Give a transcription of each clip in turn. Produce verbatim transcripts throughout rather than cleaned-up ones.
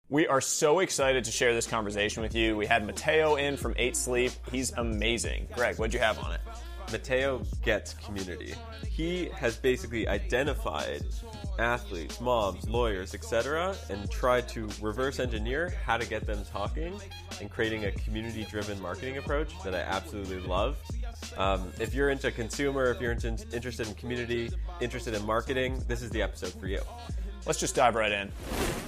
We are so excited to share this conversation with you. We had Mateo in from eight sleep. He's amazing. Greg, what'd you have on it? Mateo gets community. He has basically identified athletes, moms, lawyers, et cetera, and tried to reverse engineer how to get them talking and creating a community-driven marketing approach that I absolutely love. Um, if you're into consumer, if you're into, interested in community, interested in marketing, this is the episode for you. Let's just dive right in.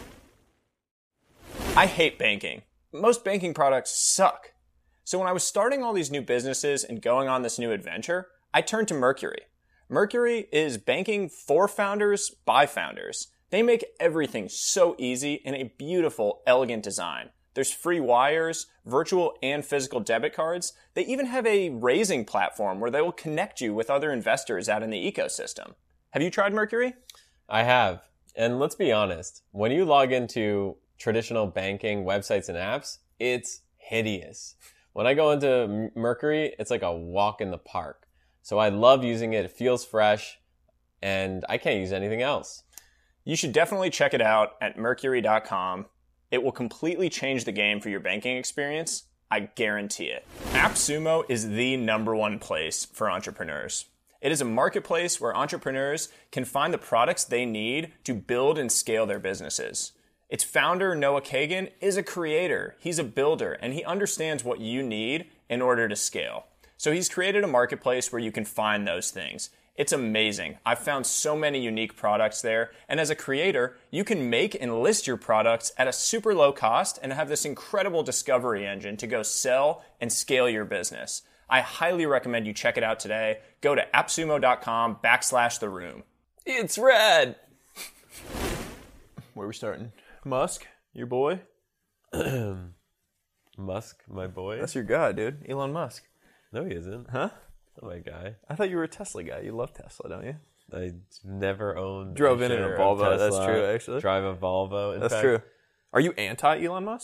I hate banking. Most banking products suck. So when I was starting all these new businesses and going on this new adventure, I turned to Mercury. Mercury is banking for founders by founders. They make everything so easy in a beautiful, elegant design. There's free wires, virtual and physical debit cards. They even have a raising platform where they will connect you with other investors out in the ecosystem. Have you tried Mercury? I have. And let's be honest, when you log into traditional banking websites and apps, it's hideous. When I go into Mercury, it's like a walk in the park. So I love using it. It feels fresh, and I can't use anything else. You should definitely check it out at mercury dot com. It will completely change the game for your banking experience. I guarantee it. AppSumo is the number one place for entrepreneurs. It is a marketplace where entrepreneurs can find the products they need to build and scale their businesses. Its founder, Noah Kagan, is a creator. He's a builder, and he understands what you need in order to scale. So he's created a marketplace where you can find those things. It's amazing. I've found so many unique products there, and as a creator, you can make and list your products at a super low cost and have this incredible discovery engine to go sell and scale your business. I highly recommend you check it out today. Go to appsumo.com backslash the room. It's red! Where are we starting? Musk, your boy? Musk, my boy? That's your guy, dude. Elon Musk. No, he isn't. Huh? Not my guy. I thought you were a Tesla guy. You love Tesla, don't you? I never owned Drove a in in a share of Volvo. Tesla. That's true, actually. Drive a Volvo. In That's fact, true. Are you anti-Elon Musk?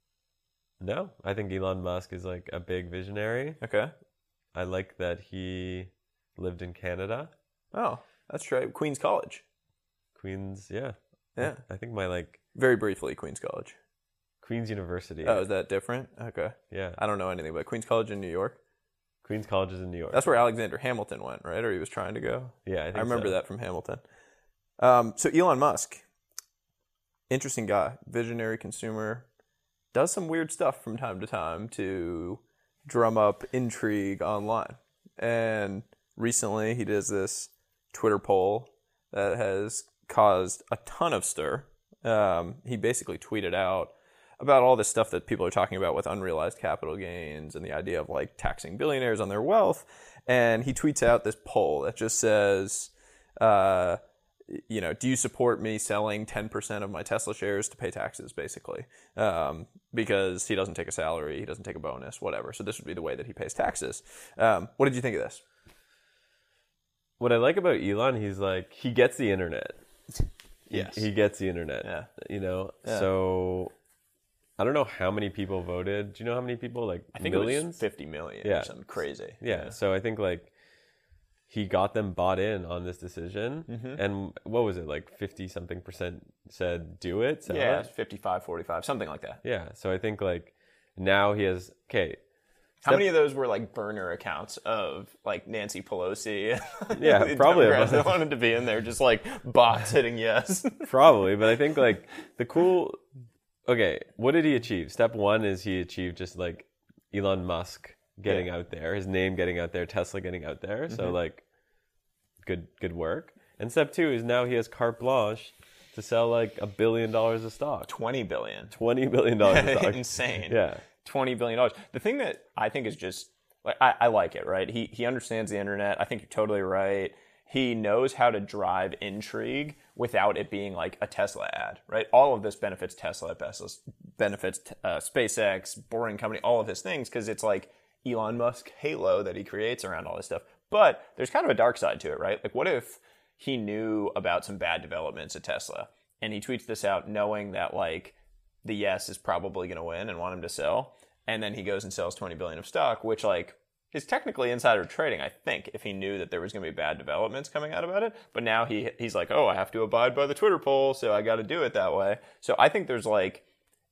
No, I think Elon Musk is like a big visionary. Okay. I like that he lived in Canada. Oh, that's right. Queen's College. Queen's, yeah. Yeah. I, I think my like Very briefly, Queen's College. Queen's University. Oh, is that different? Okay. Yeah. I don't know anything about Queen's College in New York. Queen's College is in New York. That's where Alexander Hamilton went, right? Or he was trying to go? Yeah, I think I remember so. that from Hamilton. Um, so Elon Musk, interesting guy, visionary consumer, does some weird stuff from time to time to drum up intrigue online. And recently he does this Twitter poll that has caused a ton of stir. Um, he basically tweeted out about all this stuff that people are talking about with unrealized capital gains and the idea of like taxing billionaires on their wealth. And he tweets out this poll that just says, uh, you know, do you support me selling ten percent of my Tesla shares to pay taxes, basically? Um, because he doesn't take a salary, he doesn't take a bonus, whatever. So this would be the way that he pays taxes. Um, what did you think of this? What I like about Elon, he's like, he gets the internet. Yes. He, he gets the internet. Yeah. You know? Yeah. So I don't know how many people voted. Do you know how many people? Like I think millions? it was fifty million Yeah. or something crazy. Yeah. yeah. So I think like he got them bought in on this decision. Mm-hmm. And what was it? Like fifty something percent said do it. Sell Yeah, it? fifty-five, forty-five, something like that. Yeah. So I think like now he has, okay. How many of those were like burner accounts of like Nancy Pelosi? Yeah, the probably a Democrats bunch. that wanted to be in there, just like bots hitting yes. Probably. But I think like the cool, okay, what did he achieve? Step one is he achieved just like Elon Musk getting Yeah. out there, his name getting out there, Tesla getting out there. So Mm-hmm. like good, good work. And step two is now he has carte blanche to sell like a billion dollars of stock. twenty billion. twenty billion dollars of stock. Insane. Yeah. twenty billion dollars. The thing that I think is just, like, I, I like it, right? He he understands the internet. I think you're totally right. He knows how to drive intrigue without it being like a Tesla ad, right? All of this benefits Tesla, benefits uh, SpaceX, Boring Company, all of his things, because it's like Elon Musk halo that he creates around all this stuff. But there's kind of a dark side to it, right? Like, what if he knew about some bad developments at Tesla and he tweets this out knowing that like the yes is probably going to win and want him to sell, and then he goes and sells twenty billion of stock, which like is technically insider trading, I think, if he knew that there was going to be bad developments coming out about it. But now he he's like, oh, I have to abide by the Twitter poll, so I got to do it that way. So I think there's like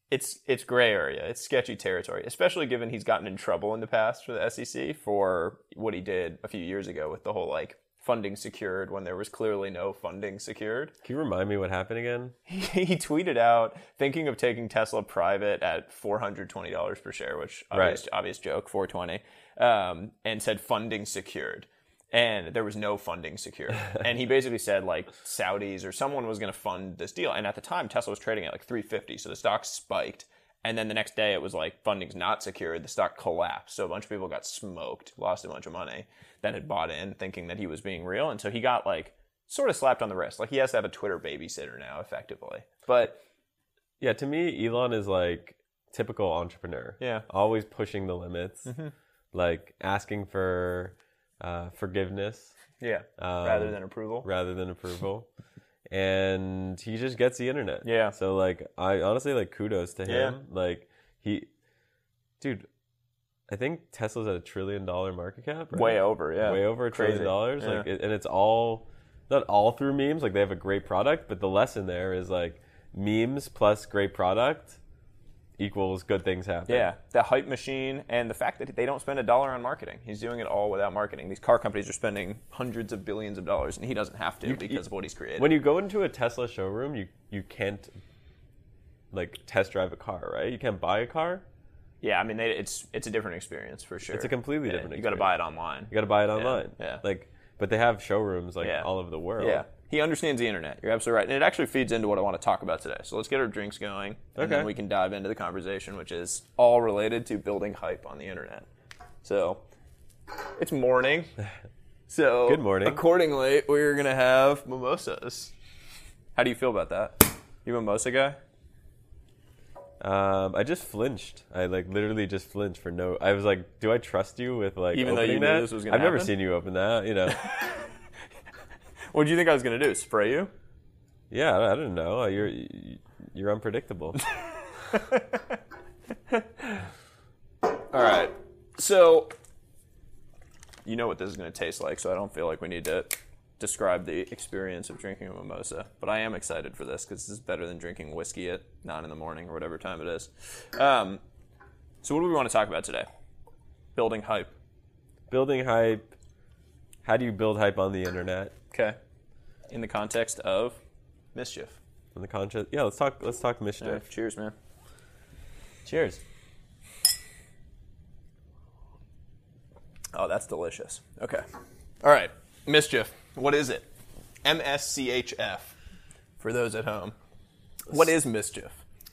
it's it's gray area. It's sketchy territory, especially given he's gotten in trouble in the past for the S E C for what he did a few years ago with the whole like funding secured when there was clearly no funding secured. Can you remind me what happened again? He, he tweeted out thinking of taking Tesla private at four hundred twenty dollars per share, which obvious, right. obvious joke, four hundred twenty dollars, um, and said funding secured. And there was no funding secured. And he basically said like Saudis or someone was going to fund this deal. And at the time, Tesla was trading at like three fifty. So the stock spiked. And then the next day it was like funding's not secured. The stock collapsed. So a bunch of people got smoked, lost a bunch of money that had bought in thinking that he was being real. And so he got like sort of slapped on the wrist. Like he has to have a Twitter babysitter now, effectively. But yeah, to me, Elon is like typical entrepreneur. Yeah. Always pushing the limits, mm-hmm. like asking for uh, forgiveness. Yeah. Um, rather than approval. Rather than approval. And he just gets the internet. Yeah. So like, I honestly like kudos to him. Yeah. Like he, dude, I think Tesla's at a trillion dollar market cap. Right? Way over, yeah. Way over a Crazy. trillion dollars. Yeah. Like, it, and it's all, not all through memes. Like they have a great product, but the lesson there is like memes plus great product equals good things happen. Yeah, the hype machine and the fact that they don't spend a dollar on marketing. He's doing it all without marketing. These car companies are spending hundreds of billions of dollars, and he doesn't have to You- because you- of what he's created. When you go into a Tesla showroom, you you can't like test drive a car, right? You can't buy a car. yeah, I mean, they, it's it's a different experience for sure. It's a completely Yeah, different You got to experience. buy it online. You got to buy it online. yeah. Like, but they have showrooms like Yeah. all over the world. Yeah, he understands the internet. You're absolutely right, and it actually feeds into what I want to talk about today. So let's get our drinks going, and Okay. then we can dive into the conversation, which is all related to building hype on the internet. So it's morning. So Good morning. Accordingly, we're gonna have mimosas. How do you feel about that? You a mimosa guy? Um, I just flinched. I like literally just flinched for no. I was like, do I trust you with like Even though opening you knew that? this was gonna I've never happen? seen you open that. You know. What did you think I was gonna do? Spray you? Yeah, I I don't know. You're you're unpredictable. All right. So you know what this is going to taste like, so I don't feel like we need to describe the experience of drinking a mimosa. But I am excited for this because this is better than drinking whiskey at nine in the morning or whatever time it is. Um, so what do we want to talk about today? Building hype. Building hype. How do you build hype on the internet? Okay. In the context of mischief. In the context, yeah. Let's talk. Let's talk mischief. All right, cheers, man. Cheers. Oh, that's delicious. Okay. All right. Mischief. What is it? M S C H F. For those at home. What is mischief?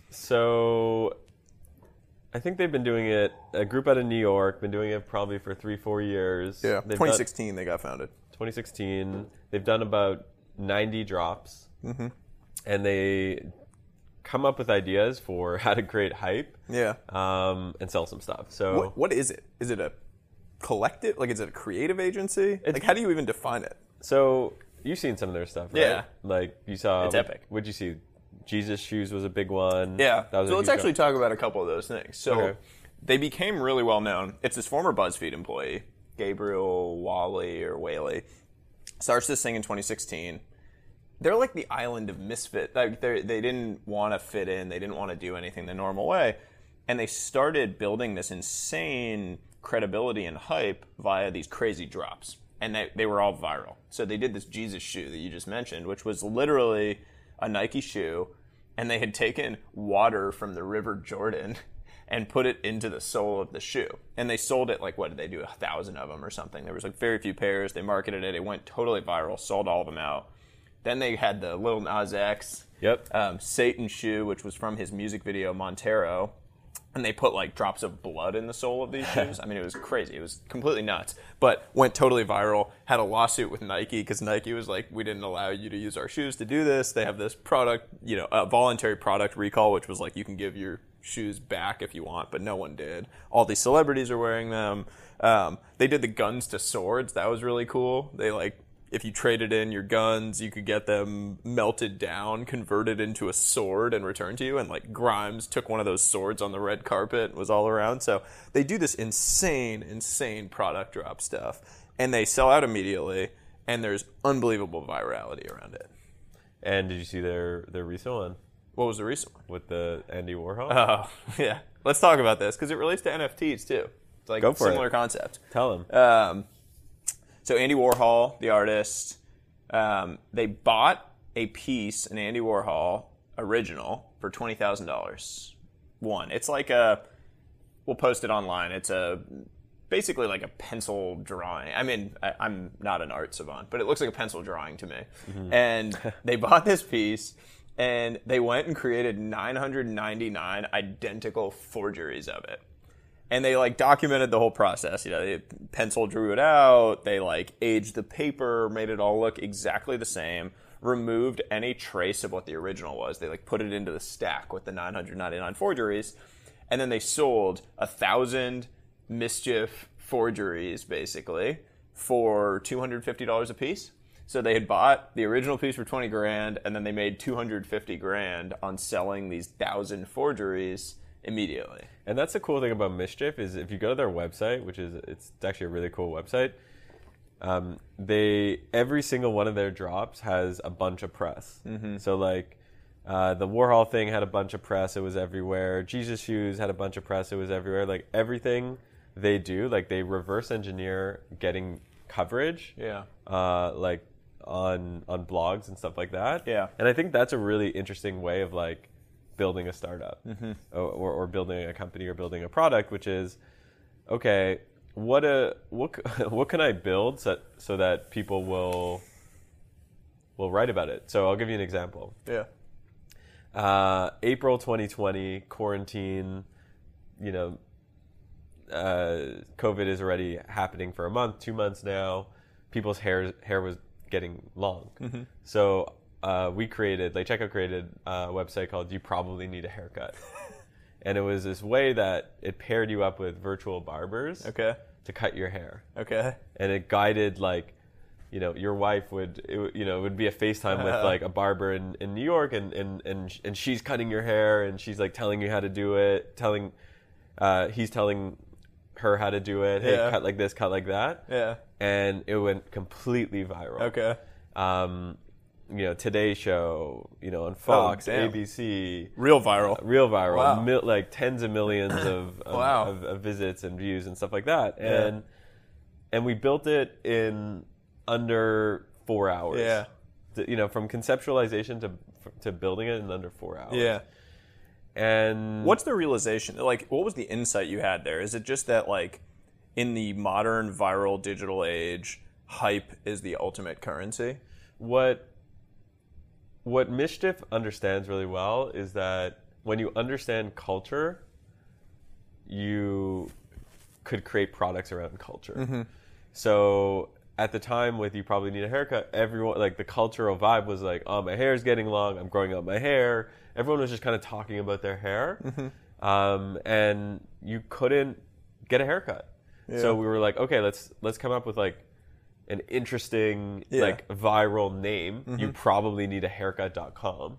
So, I think they've been doing it. A group out of New York been doing it probably for three, four years. They've twenty sixteen they got founded. Done, twenty sixteen. They've done about ninety drops, mm-hmm. and they come up with ideas for how to create hype. Yeah. Um, and sell some stuff. So, What, what is it? Is it a collective? Like, is it a creative agency? Like, how do you even define it? so you've seen some of their stuff, right? Yeah. Like you saw. It's what, epic. What'd you see? Jesus Shoes was a big one. Yeah. That was So a let's huge actually one. talk about a couple of those things. So Okay. they became really well known. It's this former BuzzFeed employee, Gabriel Wally or Whaley, starts this thing in twenty sixteen. They're like the island of misfit. Like they they didn't want to fit in. They didn't want to do anything the normal way, and they started building this insane credibility and hype via these crazy drops. And they, they were all viral. So they did this Jesus shoe that you just mentioned, which was literally a Nike shoe, and they had taken water from the River Jordan and put it into the sole of the shoe. And they sold it, like, what did they do, a thousand of them or something? There was, like, very few pairs. They marketed it. It went totally viral, sold all of them out. Then they had the Lil Nas X Yep. um, Satan shoe, which was from his music video, Montero. And they put, like, drops of blood in the sole of these shoes. I mean, it was crazy. It was completely nuts. But went totally viral. Had a lawsuit with Nike because Nike was like, we didn't allow you to use our shoes to do this. They have this product, you know, a voluntary product recall, which was like, you can give your shoes back if you want, but no one did. All these celebrities are wearing them. Um, they did the guns to swords. That was really cool. They, like, if you traded in your guns, you could get them melted down, converted into a sword, and returned to you. And, like, Grimes took one of those swords on the red carpet and was all around. So they do this insane, insane product drop stuff. And they sell out immediately, and there's unbelievable virality around it. And did you see their their recent one? What was the recent one? with the Andy Warhol. Oh, yeah. Let's talk about this because it relates to N F Ts too. It's like Go a for similar it. concept. Tell him. Um, so Andy Warhol, the artist, um, they bought a piece, an Andy Warhol original, for twenty thousand dollars. One. It's like a, we'll post it online. It's a, basically like a pencil drawing. I mean, I, I'm not an art savant, but it looks like a pencil drawing to me. Mm-hmm. And they bought this piece, and they went and created nine hundred ninety-nine identical forgeries of it. And they like documented the whole process. You know, they pencil drew it out. They like aged the paper, made it all look exactly the same. Removed any trace of what the original was. They like put it into the stack with the nine hundred ninety-nine forgeries, and then they sold a thousand Mischief forgeries basically for two hundred fifty dollars a piece. So they had bought the original piece for twenty grand, and then they made two hundred fifty grand on selling these thousand forgeries immediately. And that's the cool thing about Mischief is if you go to their website, which is it's actually a really cool website. Um, they every single one of their drops has a bunch of press. Mm-hmm. So like uh, the Warhol thing had a bunch of press. It was everywhere. Jesus Shoes had a bunch of press. It was everywhere. Like everything they do, like they reverse engineer getting coverage. Yeah. Uh, like on on blogs and stuff like that. Yeah. And I think that's a really interesting way of like building a startup mm-hmm. or, or, or building a company or building a product, which is okay. What a what what can I build so, so that people will will write about it? So I'll give you an example. Yeah. Uh, April twenty twenty, quarantine. You know, uh, COVID is already happening for a month, two months now. People's hair hair was getting long, mm-hmm. so uh, we created. Like Checkout created a website called "You Probably Need a Haircut." And it was this way that it paired you up with virtual barbers okay. to cut your hair. Okay. And it guided, like, you know, your wife would, it, you know, it would be a FaceTime uh, with, like, a barber in, in New York, and, and, and, and she's cutting your hair, and she's, like, telling you how to do it, telling, uh, he's telling her how to do it. Hey, yeah. cut like this, cut like that. Yeah. And it went completely viral. Okay. Um, you know, Today Show, you know, on Fox, oh, A B C. Real viral. Uh, real viral. Wow. Mil- like tens of millions of, of, wow. of, of visits and views and stuff like that. Yeah. And and we built it in under four hours. Yeah. To, you know, from conceptualization to to building it in under four hours. Yeah. And what's the realization? Like, what was the insight you had there? Is it just that, like, in the modern viral digital age, hype is the ultimate currency? What What Mischief understands really well is that when you understand culture, you could create products around culture. Mm-hmm. So at the time with You Probably Need a Haircut, everyone, like the cultural vibe was like, oh, my hair's getting long, I'm growing out my hair. Everyone was just kind of talking about their hair. Mm-hmm. Um, and you couldn't get a haircut. Yeah. So we were like, okay, let's let's come up with like an interesting, yeah. like viral name. Mm-hmm. You probably need a haircut dot com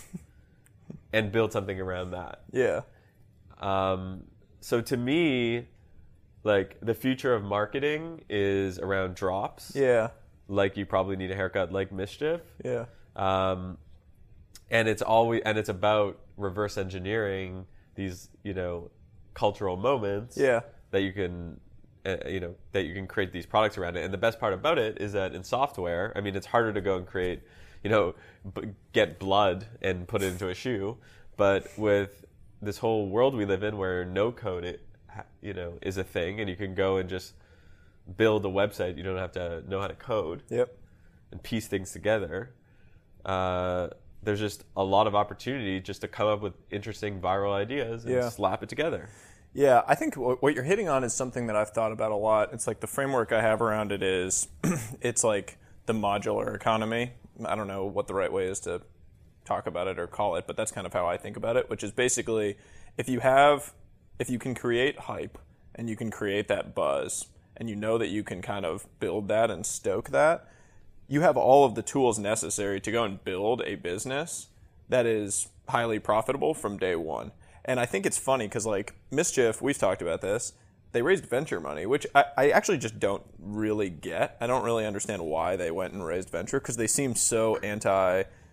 and build something around that. Yeah. Um, so to me, like the future of marketing is around drops. Yeah. Like You Probably Need a Haircut, like Mischief. Yeah. Um, and it's always, and it's about reverse engineering these, you know, cultural moments. Yeah. That you can, uh, you know, that you can create these products around it. And the best part about it is that in software, I mean, it's harder to go and create, you know, b- get blood and put it into a shoe. But with this whole world we live in where no code, it, you know, is a thing, and you can go and just build a website. You don't have to know how to code. Yep. And piece things together. Uh, there's just a lot of opportunity just to come up with interesting viral ideas and yeah. slap it together. Yeah, I think what you're hitting on is something that I've thought about a lot. It's like the framework I have around it is, it's like the modular economy. I don't know what the right way is to talk about it or call it, but that's kind of how I think about it, which is basically if you have, if you can create hype and you can create that buzz and you know that you can kind of build that and stoke that, you have all of the tools necessary to go and build a business that is highly profitable from day one. And I think it's funny because, like, Mischief, we've talked about this, they raised venture money, which I, I actually just don't really get. I don't really understand why they went and raised venture because they seem so anti-nonprofit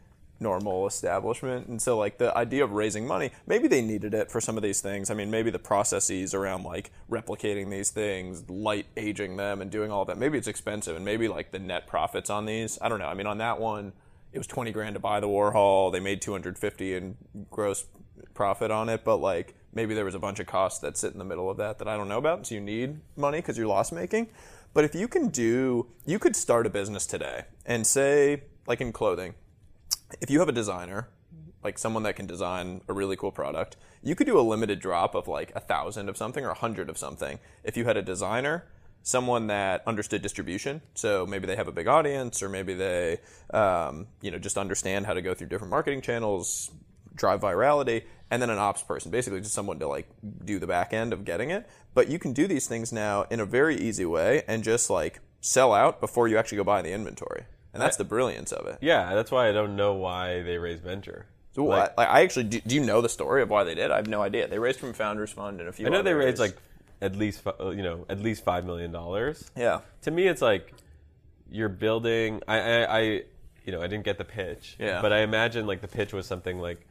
normal establishment. And so like the idea of raising money, maybe they needed it for some of these things. I mean, maybe the processes around like replicating these things, light aging them and doing all of that, maybe it's expensive, and maybe like the net profits on these, I don't know. I mean, on that one, it was twenty grand to buy the Warhol. They made two hundred fifty in gross profit on it, but like maybe there was a bunch of costs that sit in the middle of that that I don't know about. So you need money because you're loss making. But if you can do, you could start a business today and say, like in clothing, if you have a designer, like someone that can design a really cool product, you could do a limited drop of like a thousand of something or a hundred of something. If you had a designer, someone that understood distribution, so maybe they have a big audience, or maybe they, um, you know, just understand how to go through different marketing channels, drive virality, and then an ops person, basically just someone to like do the back end of getting it. But you can do these things now in a very easy way and just like sell out before you actually go buy the inventory. And that's I, the brilliance of it. Yeah, that's why I don't know why they raised venture. So like, I, I actually, do, do you know the story of why they did? I have no idea. They raised from Founders Fund and a few I know others. They raised like at least, you know, at least five million dollars. Yeah. To me, it's like you're building, I, I, I, you know, I didn't get the pitch. Yeah. But I imagine like the pitch was something like,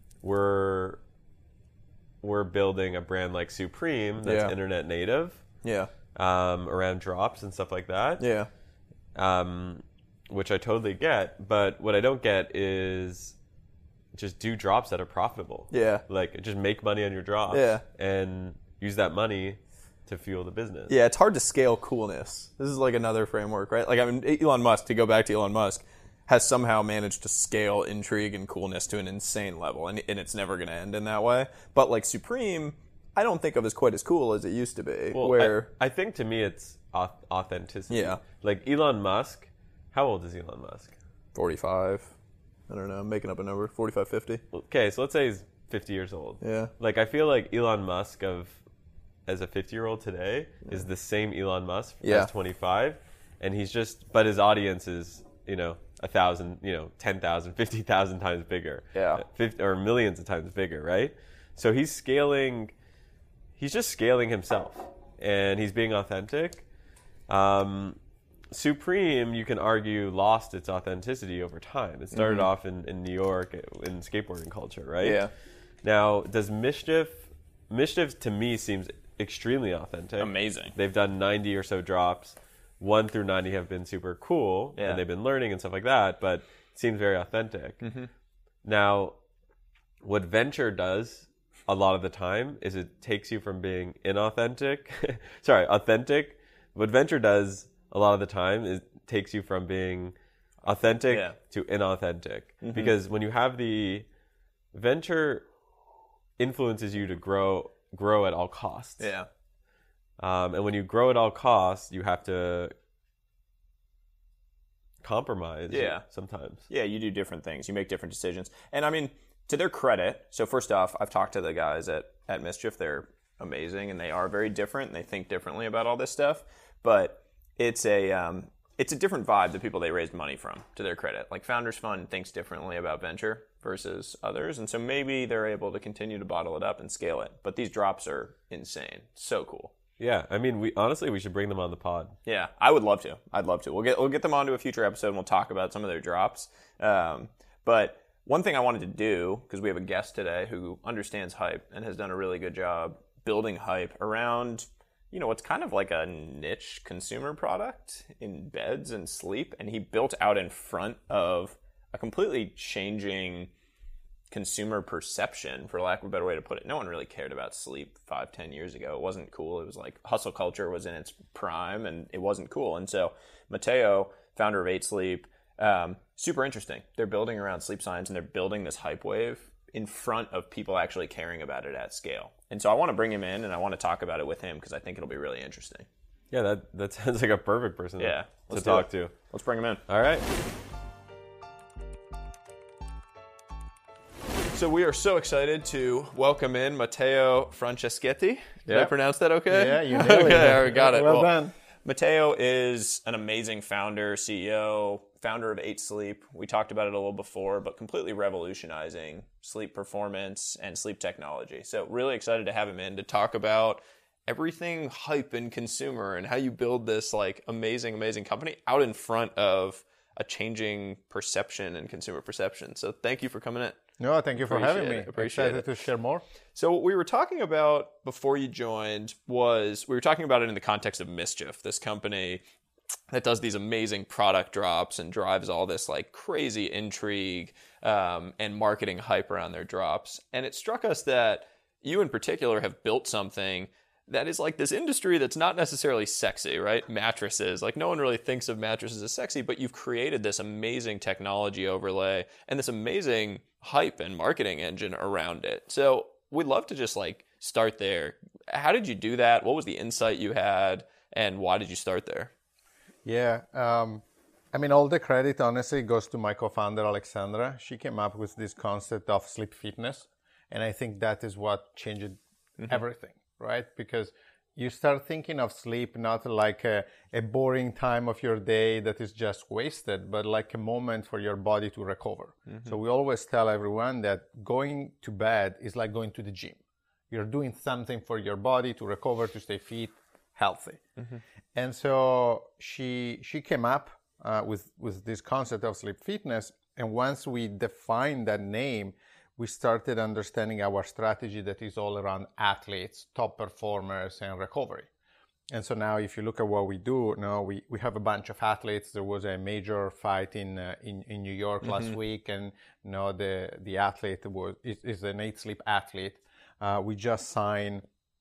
we're we're building a brand like Supreme that's yeah. internet native, yeah, um, around drops and stuff like that, yeah, um, which I totally get. But what I don't get is just do drops that are profitable. Yeah, like just make money on your drops. Yeah, and use that money to fuel the business. Yeah, it's hard to scale coolness. This is like another framework, right? Like I mean, Elon Musk. To go back to Elon Musk, has somehow managed to scale intrigue and coolness to an insane level, and, and it's never going to end in that way. But like Supreme, I don't think of as quite as cool as it used to be. Well, where I, I think to me it's authenticity. Yeah. Like Elon Musk, how old is Elon Musk? forty-five. I don't know, I'm making up a number. forty-five, fifty. Okay, so let's say he's fifty years old. Yeah. Like I feel like Elon Musk of as a fifty-year-old today yeah. is the same Elon Musk yeah. as twenty-five, and he's just, but his audience is, you know, a thousand, you know, ten thousand, fifty thousand times bigger. Yeah. fifty, or millions of times bigger, right? So he's scaling, he's just scaling himself, and he's being authentic. Um, Supreme, you can argue, lost its authenticity over time. It started mm-hmm. off in, in New York in skateboarding culture, right? Yeah. Now, does Mischief, Mischief to me seems extremely authentic. Amazing. They've done ninety or so drops. One through ninety have been super cool, yeah. and they've been learning and stuff like that, but it seems very authentic. Mm-hmm. Now, what venture does a lot of the time is it takes you from being inauthentic, sorry, authentic. What venture does a lot of the time is it takes you from being authentic yeah. to inauthentic. Mm-hmm. Because when you have the venture influences you to grow grow at all costs. Yeah. Um, and when you grow at all costs, you have to compromise yeah. sometimes. Yeah, you do different things. You make different decisions. And I mean, to their credit, so first off, I've talked to the guys at, at Mischief. They're amazing, and they are very different, and they think differently about all this stuff. But it's a um, it's a different vibe, the people they raised money from, to their credit. Like Founders Fund thinks differently about venture versus others, and so maybe they're able to continue to bottle it up and scale it. But these drops are insane. So cool. Yeah, I mean, we honestly we should bring them on the pod. Yeah, I would love to. I'd love to. We'll get we'll get them onto a future episode, and we'll talk about some of their drops. Um, but one thing I wanted to do, because we have a guest today who understands hype and has done a really good job building hype around, you know, what's kind of like a niche consumer product in beds and sleep, and he built out in front of a completely changing consumer perception, for lack of a better way to put it. No one really cared about sleep five, ten years ago. It wasn't cool. It was like hustle culture was in its prime, and it wasn't cool. And so Matteo, founder of Eight Sleep, um, super interesting. They're building around sleep science, and they're building this hype wave in front of people actually caring about it at scale. And so I want to bring him in, and I want to talk about it with him because I think it'll be really interesting. Yeah, that that sounds like a perfect person yeah, to talk to. Let's bring him in. All right. So we are so excited to welcome in Matteo Franceschetti. Did yeah. I pronounce that okay? Yeah, you nailed it. Okay, all right, got it. Well, well done. Matteo is an amazing founder, C E O, founder of Eight Sleep. We talked about it a little before, but completely revolutionizing sleep performance and sleep technology. So really excited to have him in to talk about everything hype and consumer and how you build this like amazing, amazing company out in front of a changing perception and consumer perception. So thank you for coming in. No, thank you for Appreciate having me. it. Appreciate Excited it. to share more. So what we were talking about before you joined was, we were talking about it in the context of Mischief, this company that does these amazing product drops and drives all this like crazy intrigue um, and marketing hype around their drops. And it struck us that you in particular have built something that is like this industry that's not necessarily sexy, right? Mattresses. Like no one really thinks of mattresses as sexy, but you've created this amazing technology overlay and this amazing hype and marketing engine around it. So we'd love to just like start there. How did you do that? What was the insight you had? And why did you start there? Yeah. Um, I mean, all the credit, honestly, goes to my co-founder, Alexandra. She came up with this concept of sleep fitness. And I think that is what changed mm-hmm. everything, right? Because you start thinking of sleep not like a, a boring time of your day that is just wasted, but like a moment for your body to recover. Mm-hmm. So we always tell everyone that going to bed is like going to the gym. You're doing something for your body to recover, to stay fit, healthy. Mm-hmm. And so she she came up uh, with, with this concept of sleep fitness. And once we defined that name, we started understanding our strategy that is all around athletes, top performers, and recovery. And so now if you look at what we do, you know, we, we have a bunch of athletes. There was a major fight in uh, in, in New York mm-hmm. last week, and you know, the, the athlete was is, is an eight sleep athlete. Uh, we just signed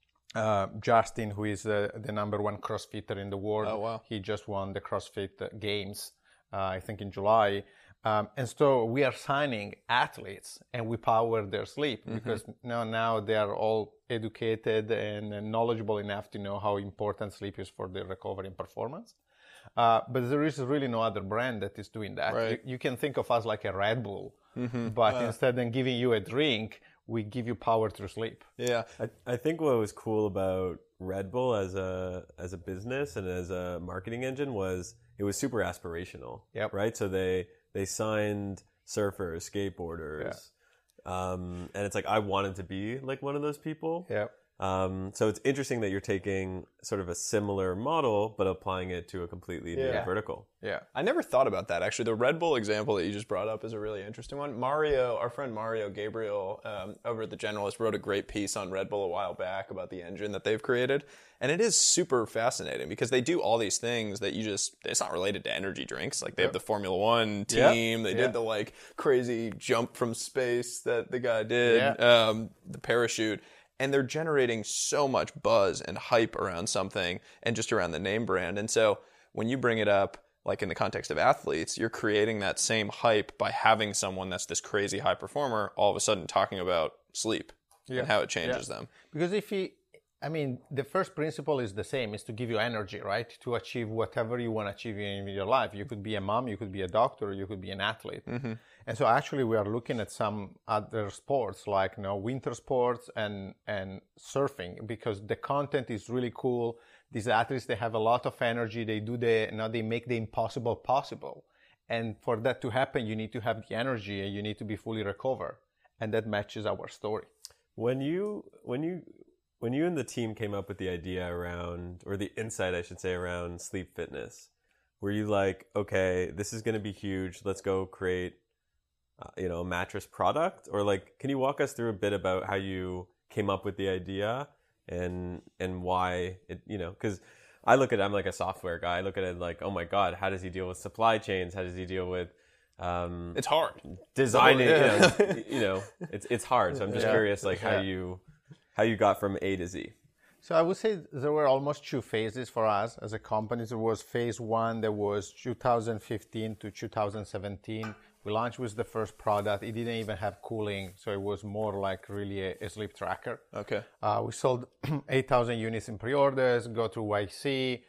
uh, Justin, who is uh, the number one CrossFitter in the world. Oh, wow. He just won the CrossFit Games, uh, I think in July. Um, and so we are signing athletes and we power their sleep mm-hmm. because now, now they are all educated and knowledgeable enough to know how important sleep is for their recovery and performance. Uh, but there is really no other brand that is doing that. Right. You, you can think of us like a Red Bull, mm-hmm. but uh. instead of giving you a drink, we give you power through sleep. Yeah. I, I think what was cool about Red Bull as a as a business and as a marketing engine was it was super aspirational. Yep. Right? So they they signed surfers, skateboarders. Yeah. Um, and it's like I wanted to be like one of those people. Yeah. Um, so it's interesting that you're taking sort of a similar model, but applying it to a completely yeah. new vertical. Yeah. I never thought about that, actually. The Red Bull example that you just brought up is a really interesting one. Mario, our friend Mario Gabriel um, over at The Generalist wrote a great piece on Red Bull a while back about the engine that they've created. And it is super fascinating because they do all these things that you just, it's not related to energy drinks. Like they have the Formula One team. Yeah. They yeah. did the like crazy jump from space that the guy did, yeah. um, the parachute. And they're generating so much buzz and hype around something and just around the name brand. And so when you bring it up, like in the context of athletes, you're creating that same hype by having someone that's this crazy high performer all of a sudden talking about sleep yeah. and how it changes yeah. them. Because if you, I mean, the first principle is the same, is to give you energy, right? To achieve whatever you want to achieve in your life. You could be a mom, you could be a doctor, you could be an athlete. Mm-hmm. And so actually we are looking at some other sports like, you know, winter sports and, and surfing because the content is really cool. These athletes, they have a lot of energy. They do the, you know, they make the impossible possible. And for that to happen, you need to have the energy and you need to be fully recovered. And that matches our story. When you, when you, when you and the team came up with the idea around, or the insight, I should say, around sleep fitness, were you like, okay, this is going to be huge. Let's go create Uh, you know, a mattress product? Or like, can you walk us through a bit about how you came up with the idea and and why it, you know, because I look at it, I'm like a software guy. I look at it like, oh my God, how does he deal with supply chains? How does he deal with um, it's hard designing? Yeah. You know, you know, it's it's hard. So I'm just yeah. curious, like how yeah. you how you got from A to Z. So I would say there were almost two phases for us as a company. There was phase one that was two thousand fifteen to two thousand seventeen. We launched with the first product. It didn't even have cooling, so it was more like really a, a sleep tracker. Okay. Uh, we sold eight thousand units in pre-orders, go through Y C.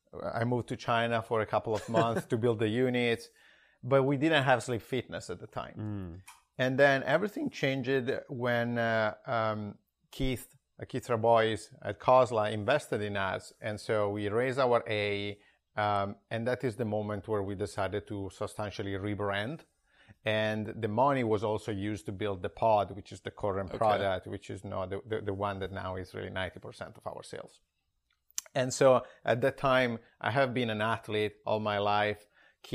I moved to China for a couple of months to build the units, but we didn't have sleep fitness at the time. Mm. And then everything changed when uh, um, Keith, uh, Keith Rabois at Khosla invested in us. And so we raised our A, um, and that is the moment where we decided to substantially rebrand. And the money was also used to build the pod, which is the current okay. product, which is no, the, the, the one that now is really ninety percent of our sales. And so at that time, I have been an athlete all my life. Keith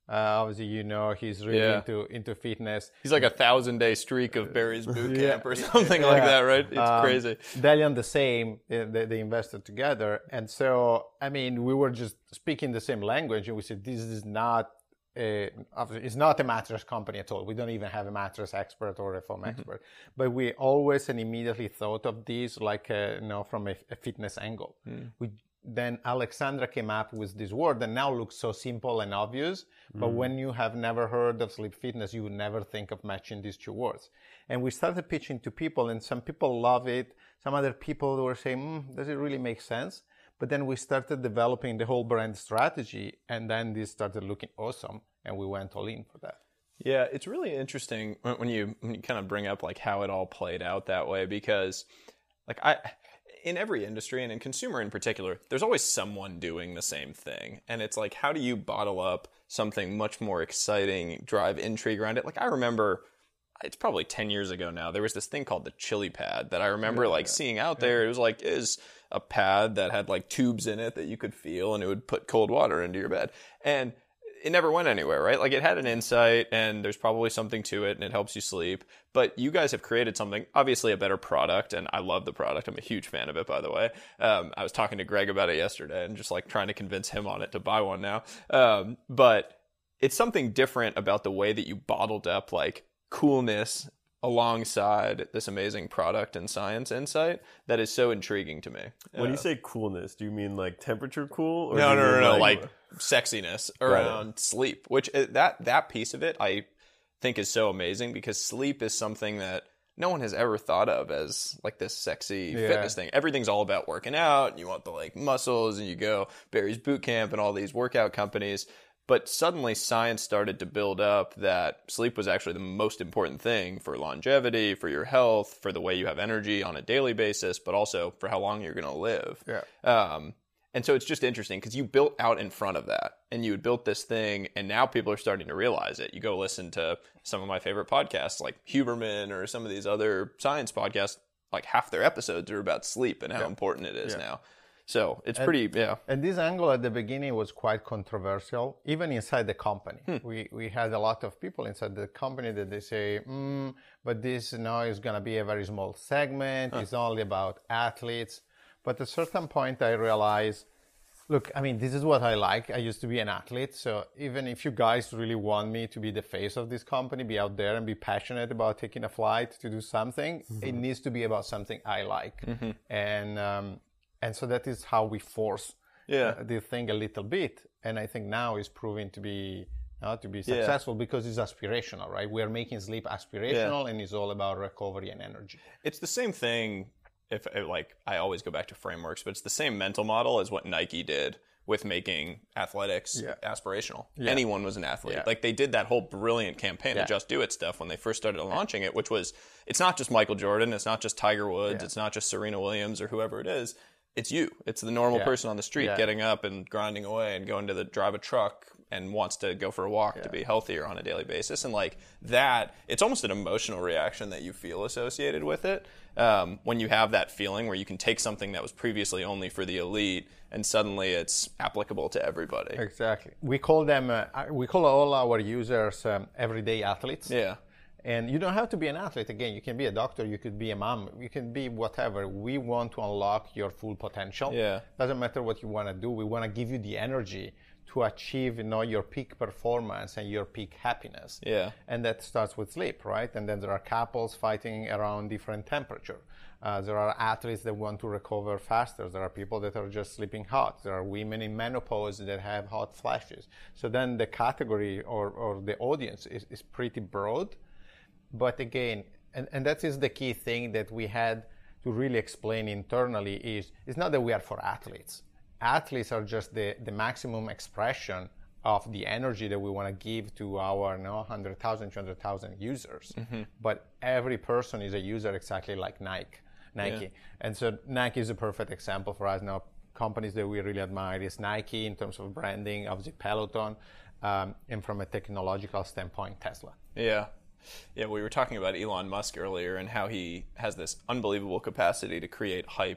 Uh, obviously, you know, he's really Yeah. into into fitness. He's like a thousand day streak of Barry's boot Yeah. camp or something like Yeah. that, right? It's Um, crazy. Delian the same. uh, They, they invested together, and so I mean, we were just speaking the same language, and we said this is not. A, obviously, it's not a mattress company at all. We don't even have a mattress expert or a foam Mm-hmm. expert, but we always and immediately thought of these like a, you know from a, a fitness angle. Mm. We then Alexandra came up with this word that now looks so simple and obvious, but when you have never heard of sleep fitness, you would never think of matching these two words. And we started pitching to people, and some people love it. Some other people were saying, mm, does it really make sense? But then we started developing the whole brand strategy, and then this started looking awesome, and we went all in for that. Yeah, it's really interesting when when you when you kind of bring up like how it all played out that way, because like I in every industry and in consumer in particular, there's always someone doing the same thing. And it's like, how do you bottle up something much more exciting, drive intrigue around it? Like I remember it's probably ten years ago now, there was this thing called the Chili Pad that I remember like seeing out there. It was like, is a pad that had like tubes in it that you could feel, and it would put cold water into your bed. And it never went anywhere, right? Like it had an insight, and there's probably something to it, and it helps you sleep. But you guys have created something, obviously a better product, and I love the product. I'm a huge fan of it, by the way. Um, I was talking to Greg about it yesterday, and just like trying to convince him on it to buy one now. Um, but it's something different about the way that you bottled up like coolness alongside this amazing product and science insight that is so intriguing to me. When Uh, you say coolness, do you mean like temperature cool? Or no, do no, you no, mean no, like sexiness around Right. sleep, which uh, that that piece of it I think is so amazing, because sleep is something that no one has ever thought of as like this sexy Yeah. fitness thing. Everything's all about working out, and you want the like muscles, and you go Barry's Boot Camp and all these workout companies. But suddenly science started to build up that sleep was actually the most important thing for longevity, for your health, for the way you have energy on a daily basis, but also for how long you're going to live. Yeah. Um, and so it's just interesting because you built out in front of that, and you had built this thing, and now people are starting to realize it. You go listen to some of my favorite podcasts like Huberman or some of these other science podcasts, like half their episodes are about sleep and how Yeah. important it is Yeah. now. So it's And- pretty, yeah. And this angle at the beginning was quite controversial, even inside the company. We we had a lot of people inside the company that they say, mm, but this now is going to be a very small segment. It's only about athletes. But at a certain point, I realized, look, I mean, this is what I like. I used to be an athlete. So even if you guys really want me to be the face of this company, be out there and be passionate about taking a flight to do something, it needs to be about something I like. And, um, and so that is how we force Yeah. uh, the thing a little bit. And I think now is proving to be uh, to be successful because it's aspirational, right? We are making sleep aspirational, and it's all about recovery and energy. It's the same thing. If like I always go back to frameworks, but it's the same mental model as what Nike did with making athletics Yeah. aspirational. Yeah. Anyone was an athlete. Yeah. Like they did that whole brilliant campaign, Yeah. the Just Do It stuff, when they first started launching it, which was, it's not just Michael Jordan, it's not just Tiger Woods, Yeah. it's not just Serena Williams or whoever it is. It's you. It's the normal Yeah. person on the street Yeah. getting up and grinding away and going to the drive a truck and wants to go for a walk to be healthier on a daily basis. And like that, it's almost an emotional reaction that you feel associated with it. Um, when you have that feeling where you can take something that was previously only for the elite and suddenly it's applicable to everybody. Exactly. We call them. Uh, we call all our users um, everyday athletes. Yeah. And you don't have to be an athlete. Again, you can be a doctor, you could be a mom, you can be whatever. We want to unlock your full potential. Yeah. Doesn't matter what you want to do. We want to give you the energy to achieve, you know, your peak performance and your peak happiness. Yeah. And that starts with sleep, right? And then there are couples fighting around different temperature. Uh, there are athletes that want to recover faster. There are people that are just sleeping hot. There are women in menopause that have hot flashes. So then the category or, or the audience is, is pretty broad. But again, and, and that is the key thing that we had to really explain internally is, it's not that we are for athletes. Athletes are just the, the maximum expression of the energy that we want to give to our you know, one hundred thousand, two hundred thousand users. Mm-hmm. But every person is a user exactly like Nike. Nike. Yeah. And so Nike is a perfect example for us now. Companies that we really admire is Nike in terms of branding, obviously Peloton, um, and from a technological standpoint, Tesla. Yeah. Yeah, we were talking about Elon Musk earlier and how he has this unbelievable capacity to create hype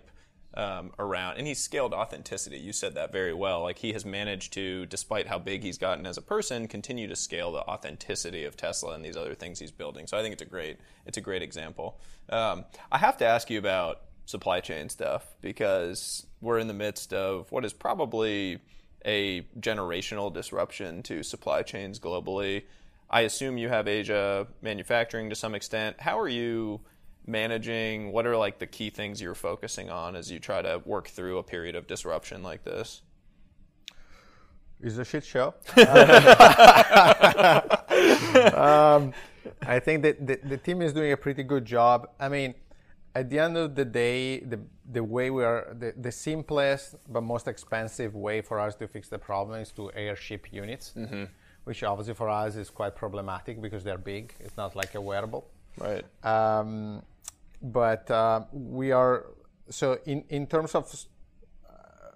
um, around, and he's scaled authenticity. You said that very well. Like, he has managed to, despite how big he's gotten as a person, continue to scale the authenticity of Tesla and these other things he's building. So I think it's a great, it's a great example. Um, I have to ask you about supply chain stuff, because we're in the midst of what is probably a generational disruption to supply chains globally. I assume you have Asia manufacturing to some extent. How are you managing? What are like the key things you're focusing on as you try to work through a period of disruption like this? It's a shit show. um, I think that the, the team is doing a pretty good job. I mean, at the end of the day, the the way we are, the, the simplest but most expensive way for us to fix the problem is to airship units, mm-hmm. which obviously for us is quite problematic because they're big. It's not like a wearable. Right. Um, but uh, we are, so in, in terms of uh,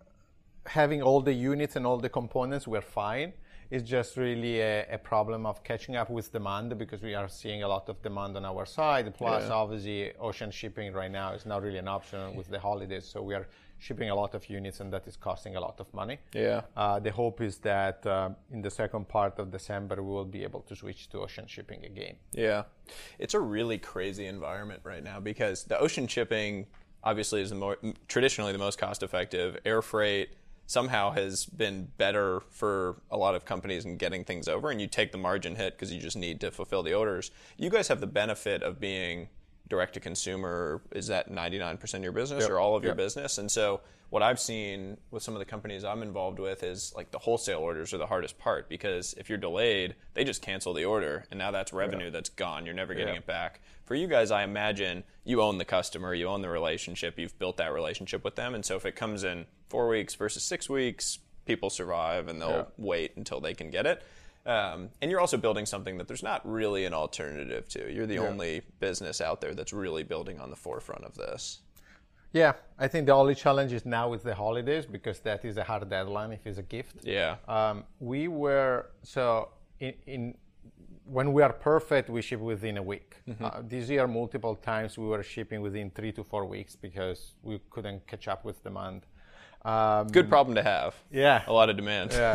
having all the units and all the components, we're fine. It's just really a, a problem of catching up with demand, because we are seeing a lot of demand on our side. Plus, yeah. obviously, ocean shipping right now is not really an option with the holidays. So we are shipping a lot of units, and that is costing a lot of money. Yeah. Uh, the hope is that uh, in the second part of December, we will be able to switch to ocean shipping again. Yeah. It's a really crazy environment right now, because the ocean shipping obviously is the more traditionally the most cost effective. Air freight somehow has been better for a lot of companies in getting things over, and you take the margin hit because you just need to fulfill the orders. You guys have the benefit of being direct to consumer. Is that ninety-nine percent of your business, yep. or all of your yep. business? And so what I've seen with some of the companies I'm involved with is like the wholesale orders are the hardest part, because if you're delayed, they just cancel the order, and now that's revenue yeah. that's gone. You're never getting yeah. it back. For you guys, I imagine you own the customer, you own the relationship, you've built that relationship with them, and so if it comes in four weeks versus six weeks, people survive and they'll yeah. wait until they can get it. Um, and you're also building something that there's not really an alternative to. You're the yeah. only business out there that's really building on the forefront of this. Yeah, I think the only challenge is now with the holidays, because that is a hard deadline if it's a gift. Yeah. Um, we were, so in, in when we are perfect, we ship within a week. Mm-hmm. Uh, this year, multiple times we were shipping within three to four weeks because we couldn't catch up with demand. Um, Good problem to have. Yeah. A lot of demand. Yeah.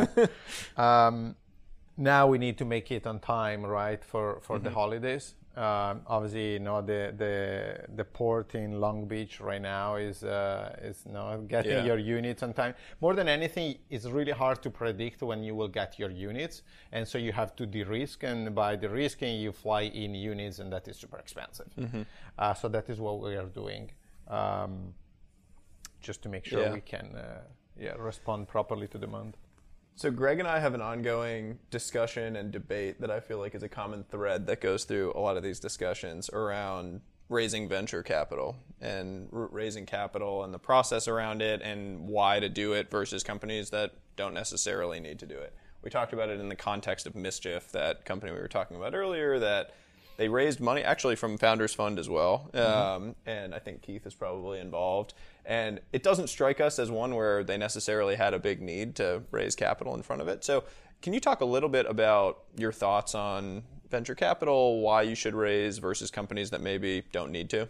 um, now we need to make it on time, right, for, for mm-hmm. the holidays. Um, obviously, you know, the, the the port in Long Beach right now is uh, is you know, getting yeah. your units on time. More than anything, it's really hard to predict when you will get your units, and so you have to de-risk. And by de-risking, you fly in units, and that is super expensive. Mm-hmm. Uh, so that is what we are doing, um, just to make sure yeah. we can uh, yeah respond properly to demand. So Greg and I have an ongoing discussion and debate that I feel like is a common thread that goes through a lot of these discussions around raising venture capital and r- raising capital and the process around it and why to do it versus companies that don't necessarily need to do it. We talked about it in the context of Mischief, that company we were talking about earlier, that they raised money actually from Founders Fund as well. Mm-hmm. Um, and I think Keith is probably involved. And it doesn't strike us as one where they necessarily had a big need to raise capital in front of it. So can you talk a little bit about your thoughts on venture capital, why you should raise versus companies that maybe don't need to?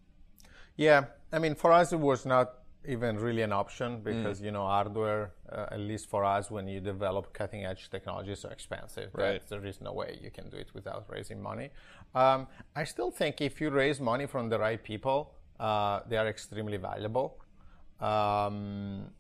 Yeah, I mean, for us, it was not even really an option because, mm. you know, hardware, uh, at least for us, when you develop cutting edge technology, is so expensive right. that there is no way you can do it without raising money. Um, I still think if you raise money from the right people, uh, they are extremely valuable. Um,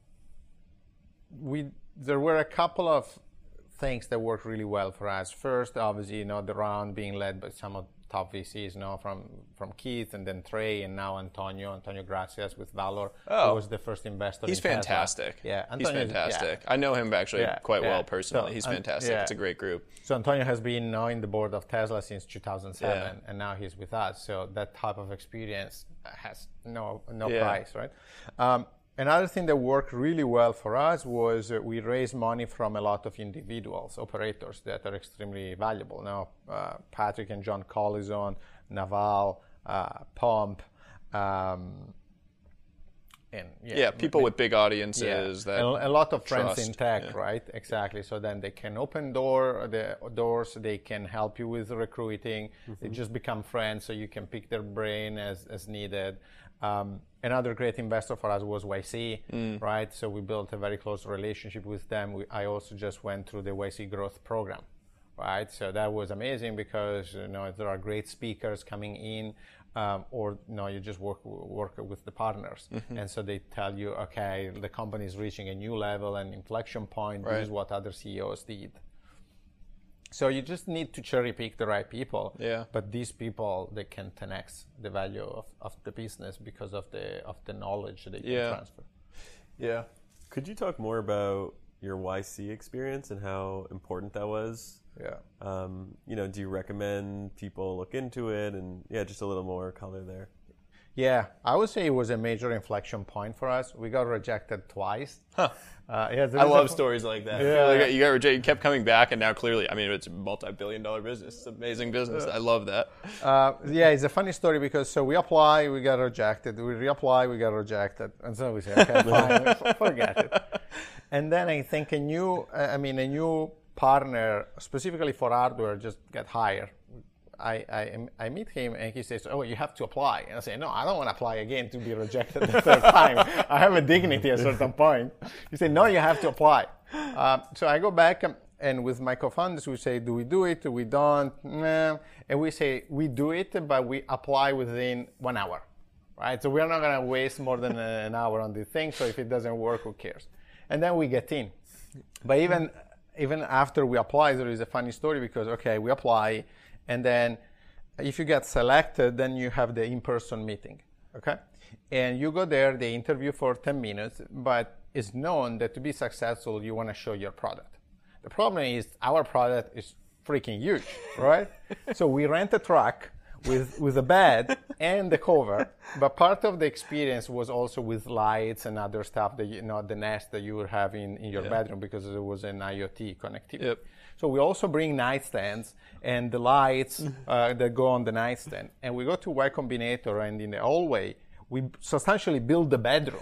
we there were a couple of things that worked really well for us. First, obviously, you know, the round being led by some of top V Cs, you know, from, from Keith and then Trey and now Antonio, Antonio Gracias with Valor, oh, who was the first investor he's in fantastic. Tesla. Yeah, Antonio, he's fantastic. Yeah. I know him actually yeah, quite yeah. well personally. So, he's fantastic. Yeah. It's a great group. So Antonio has been now in the board of Tesla since two thousand seven, yeah. and now he's with us. So that type of experience has no no yeah. price, right? Um, Another thing that worked really well for us was uh, we raised money from a lot of individuals, operators that are extremely valuable. Now, uh, Patrick and John Collison, Naval, uh, Pomp, um, and yeah, yeah people with big audiences. Yeah. That a, a lot of friends trust. in tech, yeah. right? Exactly. So then they can open door the doors. They can help you with recruiting. Mm-hmm. They just become friends, so you can pick their brain as as needed. Um, another great investor for us was Y C, Mm. right? So we built a very close relationship with them. We, I also just went through the Y C growth program, right? So that was amazing because you know there are great speakers coming in, um, or you know you just work work with the partners, Mm-hmm. and so they tell you, okay, the company is reaching a new level and inflection point. Right. This is what other C E Os did. So you just need to cherry pick the right people. Yeah. But these people, they can ten x the value of, of the business because of the of the knowledge they can Yeah. transfer. Yeah. Could you talk more about your Y C experience and how important that was? Yeah. Um, you know, do you recommend people look into it? And yeah, just a little more color there. Yeah, I would say it was a major inflection point for us. We got rejected twice. Huh. Uh, yeah, there I is love a- stories like that. Yeah. Like, you got rejected, you kept coming back, and now clearly, I mean, it's a multi-billion dollar business. It's an amazing business. I love that. Uh, yeah, it's a funny story because so we apply, we got rejected. We reapply, we got rejected, and so we say, okay, fine, forget it. And then I think a new, uh, I mean, a new partner specifically for hardware just got hired. I, I I meet him and he says, "Oh, you have to apply." And I say, "No, I don't want to apply again to be rejected the third time. I have a dignity at a certain point." He said, "No, you have to apply." Uh, so I go back um, and with my co-founders, we say, "Do we do it? Do we don't?" Nah. And we say, "We do it, but we apply within one hour." Right? So we're not going to waste more than a, an hour on the thing. So if it doesn't work, who cares? And then we get in. But even even after we apply, there is a funny story because, okay, we apply. And then if you get selected, then you have the in-person meeting, okay? And you go there, they interview for ten minutes, but it's known that to be successful, you want to show your product. The problem is our product is freaking huge, right? So we rent a truck with, with a bed and the cover, but part of the experience was also with lights and other stuff, that you know, the Nest that you would have in, in your Yeah. bedroom because there was an IoT connectivity. Yep. So we also bring nightstands and the lights uh, that go on the nightstand. And we go to Y Combinator, and in the hallway, we substantially build the bedroom.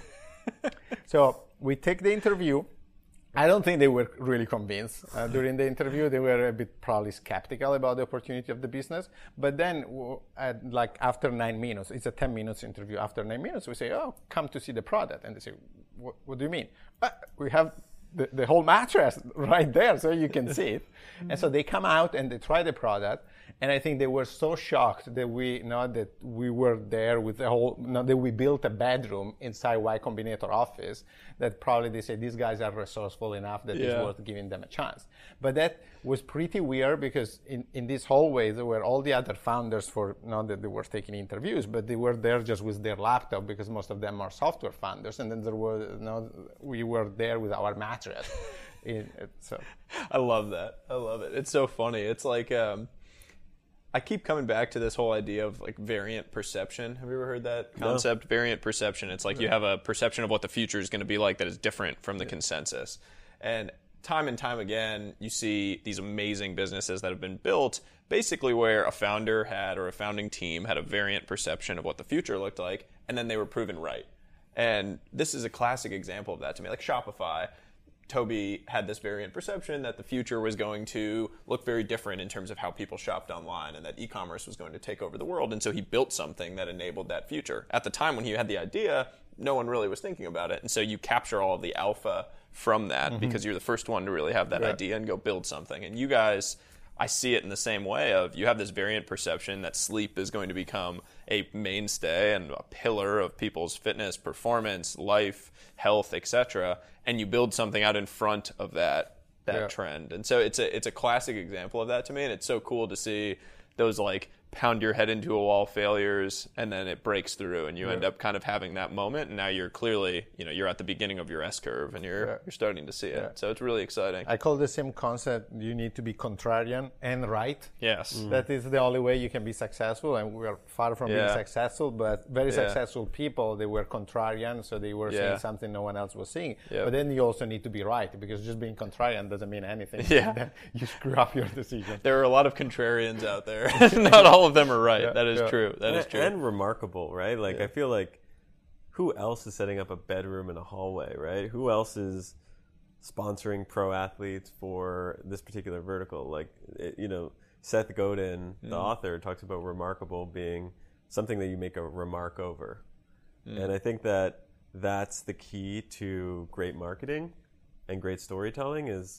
So we take the interview. I don't think they were really convinced. Uh, during the interview, they were a bit probably skeptical about the opportunity of the business. But then, w- at, like after nine minutes, it's a ten minutes interview. After nine minutes, we say, "Oh, come to see the product." And they say, "What, what do you mean?" Uh, we have the, the whole mattress right there, so you can see it. And so they come out and they try the product. And I think they were so shocked that we, you know, that we were there with the whole, you know, that we built a bedroom inside Y Combinator office, that probably they say these guys are resourceful enough that Yeah. it's worth giving them a chance. But that was pretty weird because in, in this hallway there were all the other founders for, not that they were taking interviews, but they were there just with their laptop because most of them are software founders. And then there were, you know, we were there with our mattress. in, so. I love that. I love it. It's so funny. It's like, um, I keep coming back to this whole idea of like variant perception. Have you ever heard that concept? No. Variant perception. It's like you have a perception of what the future is going to be like that is different from the yeah. consensus. And time and time again, you see these amazing businesses that have been built basically where a founder had, or a founding team had a variant perception of what the future looked like, and then they were proven right. And this is a classic example of that to me. Like Shopify, Toby had this variant perception that the future was going to look very different in terms of how people shopped online, and that e-commerce was going to take over the world. And so he built something that enabled that future. At the time when he had the idea, no one really was thinking about it. And so you capture all of the alpha from that mm-hmm. because you're the first one to really have that yeah. idea and go build something. And you guys, I see it in the same way of you have this variant perception that sleep is going to become a mainstay and a pillar of people's fitness, performance, life, health, et cetera. And you build something out in front of that that yeah. trend. And so it's a it's a classic example of that to me. And it's so cool to see those like pound your head into a wall failures, and then it breaks through, and you yeah. end up kind of having that moment. And now you're clearly, you know, you're at the beginning of your S curve, and you're yeah. you're starting to see it. Yeah. So it's really exciting. I call the same concept. You need to be contrarian and right. Yes, mm. that is the only way you can be successful. And we are far from yeah. being successful, but very yeah. successful people. They were contrarian, so they were yeah. seeing something no one else was seeing. Yep. But then you also need to be right, because just being contrarian doesn't mean anything. Yeah, you screw up your decision. There are a lot of contrarians out there. Not all of them are right. Yeah, that is yeah. true. That and, is true. And remarkable, right? Like, yeah. I feel like who else is setting up a bedroom in a hallway, right? Who else is sponsoring pro athletes for this particular vertical? Like, it, you know, Seth Godin, the mm. author, talks about remarkable being something that you make a remark over. Mm. And I think that that's the key to great marketing and great storytelling is,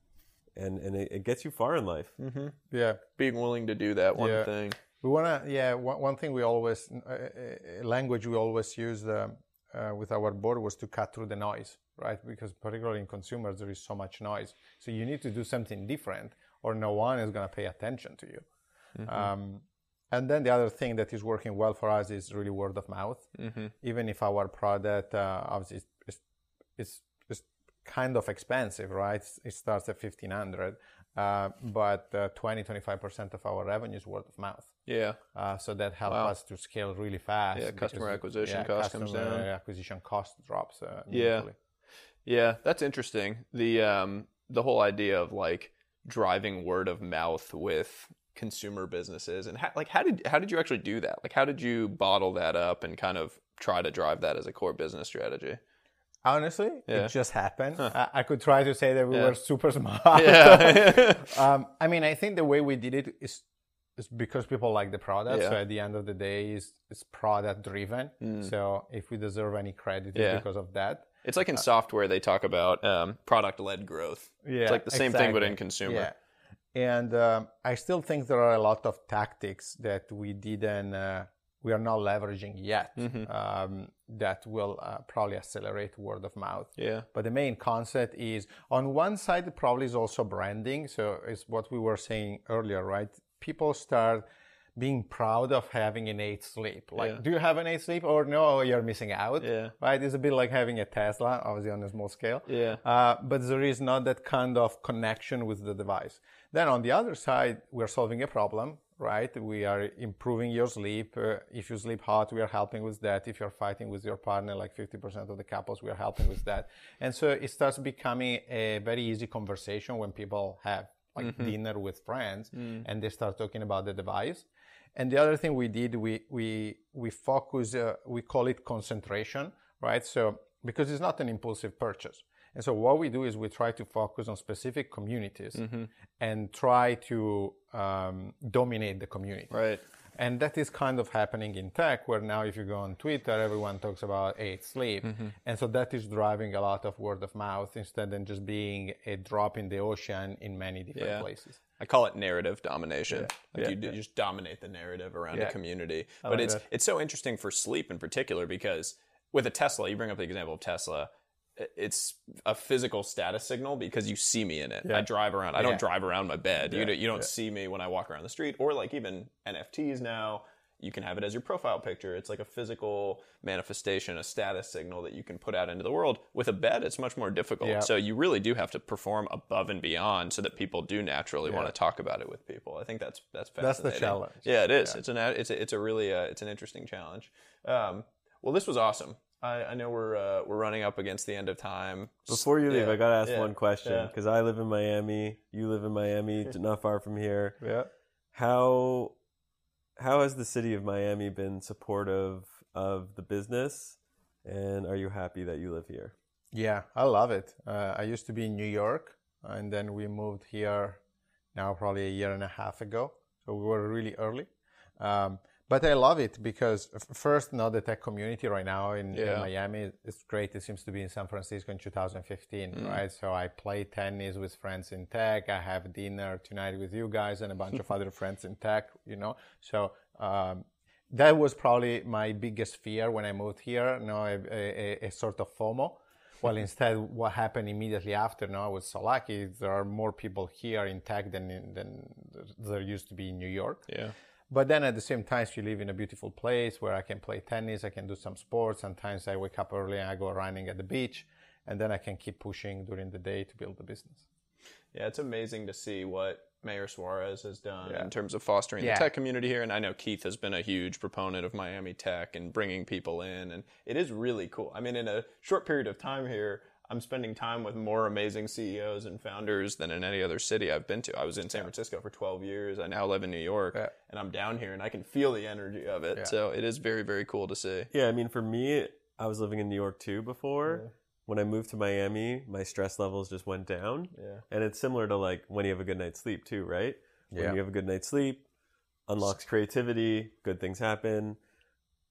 and, and it, it gets you far in life. Mm-hmm. Yeah. Being willing to do that one yeah. thing. We want to, yeah, one, one thing we always, uh, language we always use uh, uh, with our board was to cut through the noise, right? Because particularly in consumers, there is so much noise. So you need to do something different or no one is going to pay attention to you. Mm-hmm. Um, and then the other thing that is working well for us is really word of mouth. Mm-hmm. Even if our product, uh, obviously, is, is, is, is kind of expensive, right? It starts at fifteen hundred dollars. Uh, but uh, twenty, twenty-five percent of our revenue is word of mouth. Yeah. Uh, so that helps wow. us to scale really fast. Yeah, customer because, acquisition yeah, cost customer comes down. acquisition cost drops. Uh, yeah. Yeah, that's interesting. The um, the whole idea of like driving word of mouth with consumer businesses and how, like how did how did you actually do that? Like how did you bottle that up and kind of try to drive that as a core business strategy? Honestly, yeah. it just happened. Huh. I, I could try to say that we yeah. were super smart. Yeah. um, I mean, I think the way we did it is is because people like the product. Yeah. So at the end of the day, is it's product driven. Mm. So if we deserve any credit, it's yeah. because of that. It's like in uh, software, they talk about um, product led growth. Yeah, it's like the same exactly. thing, but in consumer. Yeah. And um, I still think there are a lot of tactics that we didn't, uh, we are not leveraging yet. Mm-hmm. Um, that will uh, probably accelerate word of mouth. Yeah. But the main concept is, on one side, it probably is also branding. So it's what we were saying earlier, right? People start being proud of having an eight sleep. Like, yeah. do you have an eight sleep or no, you're missing out? Yeah. Right? It's a bit like having a Tesla, obviously on a small scale. Yeah. Uh, but there is not that kind of connection with the device. Then on the other side, we're solving a problem, right? We are improving your sleep. Uh, if you sleep hot, we are helping with that. If you're fighting with your partner, like fifty percent of the couples, we are helping with that. And so it starts becoming a very easy conversation when people have like mm-hmm. dinner with friends mm. and they start talking about the device. And the other thing we did, we we we focus, uh, we call it concentration, right? So because it's not an impulsive purchase. And so what we do is we try to focus on specific communities mm-hmm. and try to um, dominate the community. Right. And that is kind of happening in tech, where now if you go on Twitter, everyone talks about eight sleep. Mm-hmm. And so that is driving a lot of word of mouth instead of just being a drop in the ocean in many different yeah. places. I call it narrative domination. Yeah. Like yeah. you, yeah. you just dominate the narrative around yeah. a community. I But like it's that. it's so interesting for sleep in particular because with a Tesla, you bring up the example of Tesla, it's a physical status signal because you see me in it. Yeah. I drive around. I yeah. don't drive around my bed. Yeah. You don't, you don't yeah. see me when I walk around the street, or like even N F Ts now. You can have it as your profile picture. It's like a physical manifestation, a status signal that you can put out into the world. With a bed, it's much more difficult. Yeah. So you really do have to perform above and beyond so that people do naturally yeah. want to talk about it with people. I think that's that's That's fascinating. the challenge. Yeah, it is. Yeah. It's an it's a, it's a really uh, it's an interesting challenge. Um, well, this was awesome. I, I know we're uh, we're running up against the end of time. Before you leave, yeah. I gotta ask yeah. one question because yeah. I live in Miami. You live in Miami, not far from here. Yeah. How how has the city of Miami been supportive of the business, and are you happy that you live here? Yeah, I love it. Uh, I used to be in New York, and then we moved here now probably a year and a half ago. So we were really early. Um, But I love it because f- first, now the tech community right now in, Yeah. in Miami is great. It seems to be in San Francisco in two thousand fifteen, mm. right? So I play tennis with friends in tech. I have dinner tonight with you guys and a bunch of other friends in tech, you know? So um, that was probably my biggest fear when I moved here, you know, a, a, a sort of FOMO. Well, instead, what happened immediately after, no, I was so lucky. There are more people here in tech than, in, than there used to be in New York. Yeah. But then at the same time, you live in a beautiful place where I can play tennis, I can do some sports. Sometimes I wake up early and I go running at the beach, and then I can keep pushing during the day to build the business. Yeah, it's amazing to see what Mayor Suarez has done yeah. in terms of fostering yeah. the tech community here. And I know Keith has been a huge proponent of Miami tech and bringing people in. And it is really cool. I mean, in a short period of time here, I'm spending time with more amazing C E Os and founders than in any other city I've been to. I was in San Francisco for twelve years. I now live in New York, yeah. and I'm down here, and I can feel the energy of it. Yeah. So it is very, very cool to see. Yeah, I mean, for me, I was living in New York too before. Yeah. When I moved to Miami, my stress levels just went down. Yeah. And it's similar to like when you have a good night's sleep too, right? Yeah. When you have a good night's sleep, unlocks creativity, good things happen.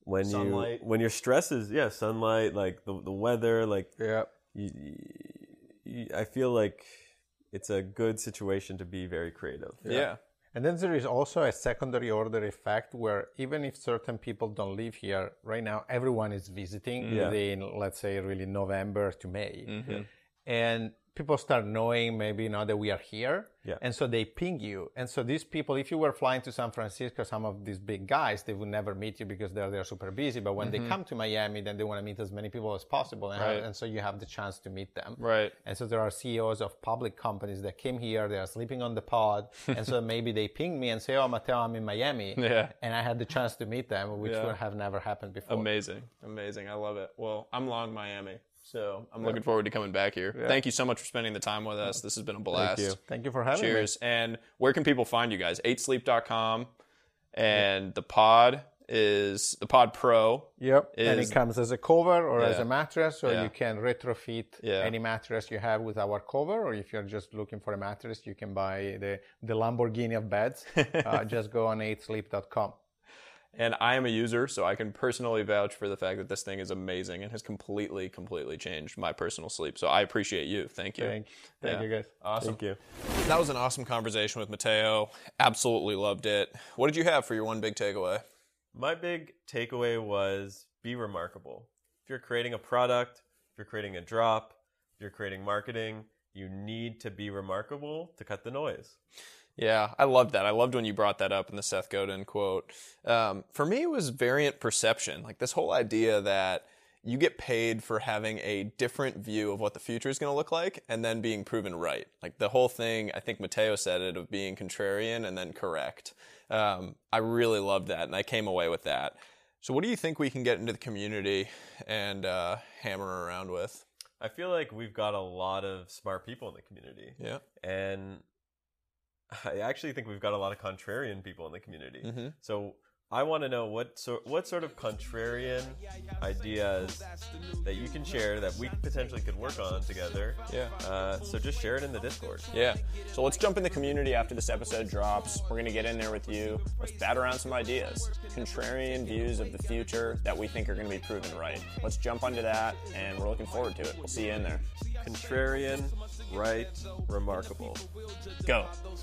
when sunlight. you when your stress is yeah sunlight, like the the weather, like Yeah. you, you, I feel like it's a good situation to be very creative. Yeah. And then there is also a secondary order effect where even if certain people don't live here right now, everyone is visiting Yeah. within, let's say, really November to May. Mm-hmm. And people start knowing maybe now that we are here. Yeah. And so they ping you. And so these people, if you were flying to San Francisco, some of these big guys, they would never meet you because they're they're super busy. But when Mm-hmm. they come to Miami, then they want to meet as many people as possible. And, Right. have, and so you have the chance to meet them. Right. And so there are C E Os of public companies that came here, they are sleeping on the pod. And so maybe they ping me and say, oh, Matteo, I'm in Miami. Yeah. And I had the chance to meet them, which Yeah. would have never happened before. Amazing. Amazing. I love it. Well, I'm long Miami, so I'm looking forward to coming back here. Thank you so much for spending the time with us. This has been a blast. you. Thank you for having me. Cheers. And where can people find you guys? eight sleep dot com. And the pod is the Pod Pro. Yep. and is- it comes as a cover or as Yeah. a mattress, or Yeah. you can retrofit Yeah. any mattress you have with our cover. Or if you're just looking for a mattress, you can buy the, the Lamborghini of beds. uh, just go on eight sleep dot com. And I am a user, so I can personally vouch for the fact that this thing is amazing and has completely, completely changed my personal sleep. So I appreciate you. Thank you. Thank, thank Yeah. you, guys. Awesome. Thank you. That was an awesome conversation with Matteo. Absolutely loved it. What did you have for your one big takeaway? My big takeaway was be remarkable. If you're creating a product, if you're creating a drop, if you're creating marketing, you need to be remarkable to cut the noise. Yeah, I loved that. I loved when you brought that up in the Seth Godin quote. Um, for me, it was variant perception. Like this whole idea that you get paid for having a different view of what the future is going to look like and then being proven right. Like the whole thing, I think Matteo said it, of being contrarian and then correct. Um, I really loved that, and I came away with that. So what do you think we can get into the community and uh, hammer around with? I feel like we've got a lot of smart people in the community. Yeah. And I actually think we've got a lot of contrarian people in the community. Mhm. So I want to know what sort what sort of contrarian ideas that you can share that we potentially could work on together. Yeah. Uh, so just share it in the Discord. Yeah. So let's jump in the community after this episode drops. We're going to get in there with you. Let's bat around some ideas, contrarian views of the future that we think are going to be proven right. Let's jump onto that, and we're looking forward to it. We'll see you in there. Contrarian, right, remarkable. Go.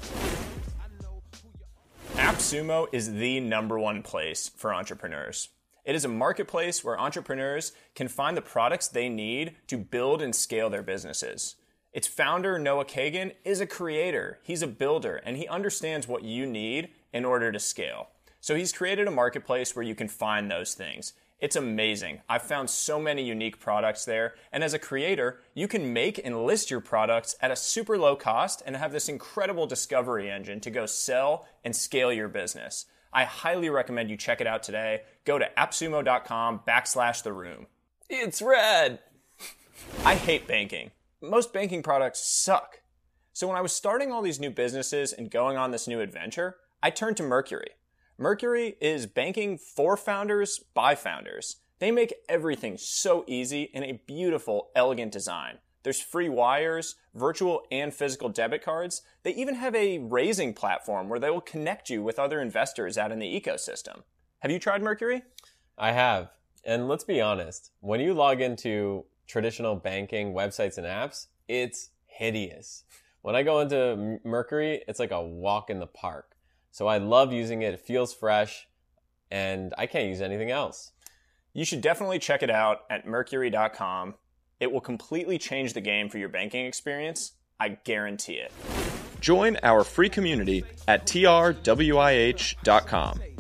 AppSumo is the number one place for entrepreneurs. It is a marketplace where entrepreneurs can find the products they need to build and scale their businesses. Its founder, Noah Kagan, is a creator. He's a builder, and he understands what you need in order to scale. So he's created a marketplace where you can find those things. It's amazing. I've found so many unique products there, and as a creator, you can make and list your products at a super low cost and have this incredible discovery engine to go sell and scale your business. I highly recommend you check it out today. Go to appsumo.com backslash the room. It's red. I hate banking. Most banking products suck. So when I was starting all these new businesses and going on this new adventure, I turned to Mercury. Mercury is banking for founders by founders. They make everything so easy in a beautiful, elegant design. There's free wires, virtual and physical debit cards. They even have a raising platform where they will connect you with other investors out in the ecosystem. Have you tried Mercury? I have. And let's be honest, when you log into traditional banking websites and apps, it's hideous. When I go into Mercury, it's like a walk in the park. So I love using it. It feels fresh, and I can't use anything else. You should definitely check it out at mercury dot com. It will completely change the game for your banking experience. I guarantee it. Join our free community at T R W I H dot com.